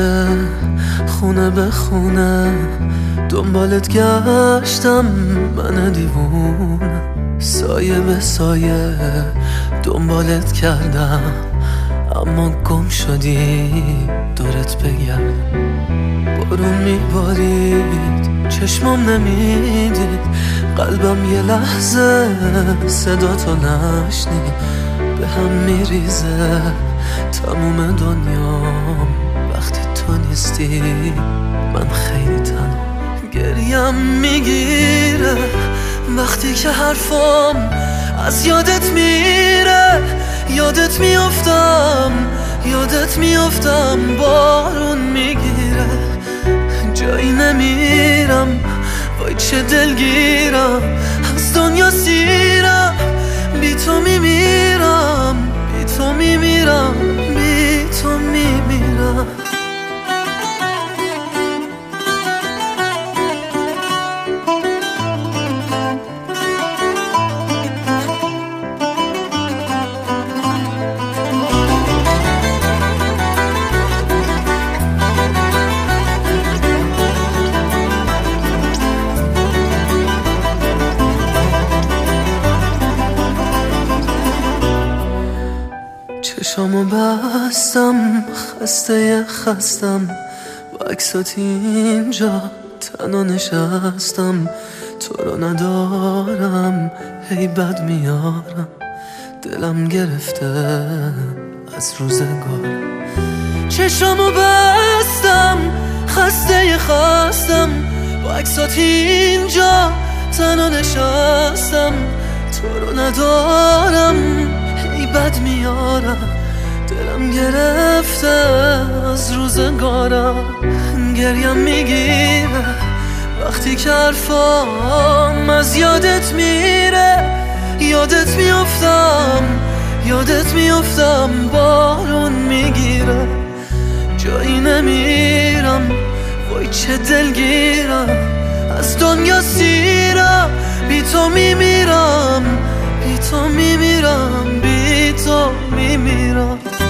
که خونه به خونه دنبالت گشتم، من دیوونه سایه به سایه دنبالت کردم، اما گم شدی دورت بگردم. بارون میبارید چشمام نمیدید، قلبم یه لحظه صدا تو نشنید. به هم میریزه تموم دنیام وقتی تو نیستی، من خیلی تنها. گریم میگیره وقتی که حرفام از یادت میره، یادت میافتم بارون میگیره. جایی نمیرم وای چه دلگیرم، از دنیا سیرم، بی تو میمیرم، بی تو میمیرم، بی تو میمیرم. چشامو بستم خستم، با عکسات اینجا تنها نشستم. تو رو ندارم هی بد میارم، دلم گرفته از روزگار. چشامو بستم خستم، با عکسات اینجا تنها نشستم. تو رو ندارم هی بد میارم، دلم گرفته از روزگارم. گریم میگیره وقتی که حرفام از یادت میره، یادت میافتم بارون میگیره. جایی نمیرم وای چه دلگیرم، از دنیا سیرم، بی تو میمیرم، بی تو میمیرم، بی تو میمیرم.